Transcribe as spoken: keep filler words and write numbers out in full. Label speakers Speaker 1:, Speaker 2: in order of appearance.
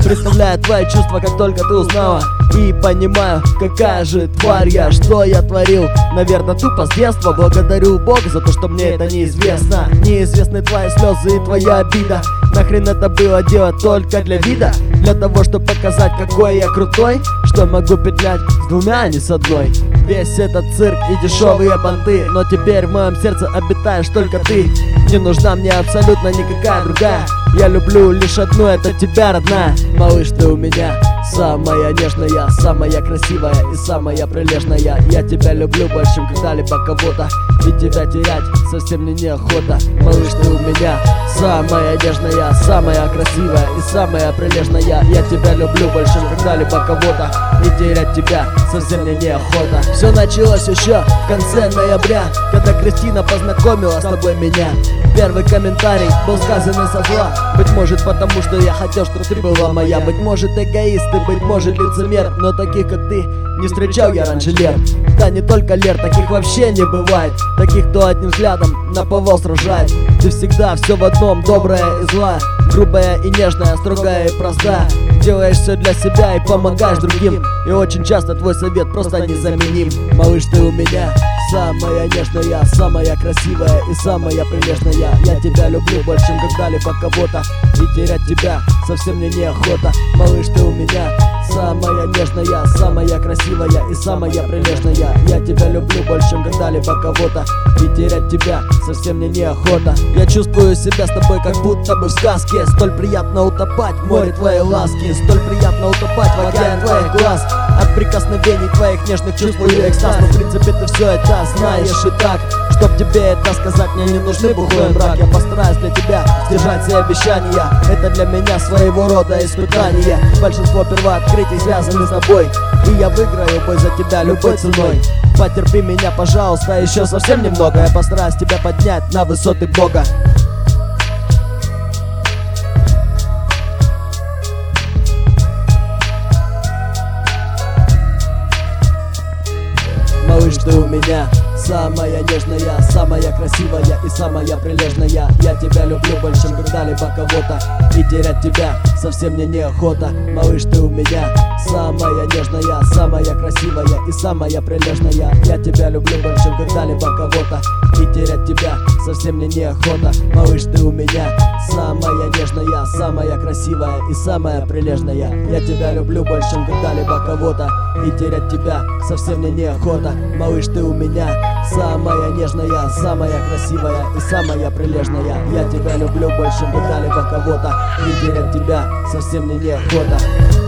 Speaker 1: Представляю твои чувства, как только ты узнала. И понимаю, какая же тварь я, что я творил. Наверное, тупо с детства. Благодарю Бога за то, что мне это неизвестно. Неизвестны твои слезы и твоя обида. Нахрен это было делать только для вида? Для того, чтобы показать, какой я крутой, что могу петлять с двумя, а не с одной. Весь этот цирк и дешевые понты, но теперь в моем сердце обитаешь только ты. Не нужна мне абсолютно никакая другая. Я люблю лишь одну, это тебя, родная. Малыш, ты у меня самая нежная, самая красивая и самая прилежная. Я тебя люблю больше, чем когда-либо кого-то, и тебя терять совсем мне неохота. Малыш, ты у меня самая нежная, самая красивая и самая прилежная. Я тебя люблю больше, чем когда-либо кого-то, и терять тебя совсем мне неохота. Все началось еще в конце ноября, когда Кристина познакомила с тобой меня. Первый комментарий был сказан со зла. Быть может потому, что я хотел, чтобы ты была моя. Быть может эгоист, и быть может лицемер, но таких как ты не встречал я раньше лет. Да не только Лер, таких вообще не бывает. Таких, кто одним взглядом наповал сражает. Ты всегда все в одном, добрая и злая, грубая и нежная, строгая и простая. Делаешь все для себя и помогаешь другим, и очень часто твой совет просто незаменим. Малыш, ты у меня самая нежная, самая красивая и самая прилежная. Я тебя люблю больше, чем когда-либо кого-то, и терять тебя совсем мне неохота. Малыш, ты у меня самая нежная, самая красивая и самая прилежная. Я тебя люблю больше, чем когда-либо кого-то, и терять тебя совсем мне неохота. Я чувствую себя с тобой, как будто бы в сказке. Столь приятно утопать в море твоей ласки, столь приятно утопать в океане твоих глаз. От прикосновений твоих нежных чувствую экстаз. Но в принципе ты все это знаешь и так. Чтоб тебе это сказать, мне не нужны бухой мрак. Я постараюсь для тебя сдержать все обещания. Это для меня своего рода испытание. Большинство первооткрытий связаны с тобой, и я выиграю бой за тебя любой ценой. Потерпи меня, пожалуйста, еще совсем немного. Я постараюсь тебя поднять на высоты Бога. Малыш, ты у меня самая нежная, самая красивая и самая прилежная. Я тебя люблю больше, чем когда-либо кого-то, и терять тебя совсем мне неохота. Малыш, ты у меня самая нежная, самая красивая и самая прилежная. Я тебя люблю больше, чем когда-либо кого-то, и терять тебя совсем мне неохота. Малыш, ты у меня самая нежная, самая красивая и самая прилежная. Я тебя люблю больше, чем когда-либо кого-то, и терять тебя совсем мне неохота. Малыш, ты у меня самая нежная, самая красивая и самая прилежная. Я тебя люблю больше, чем когда-либо кого-то, и терять тебя совсем мне неохота.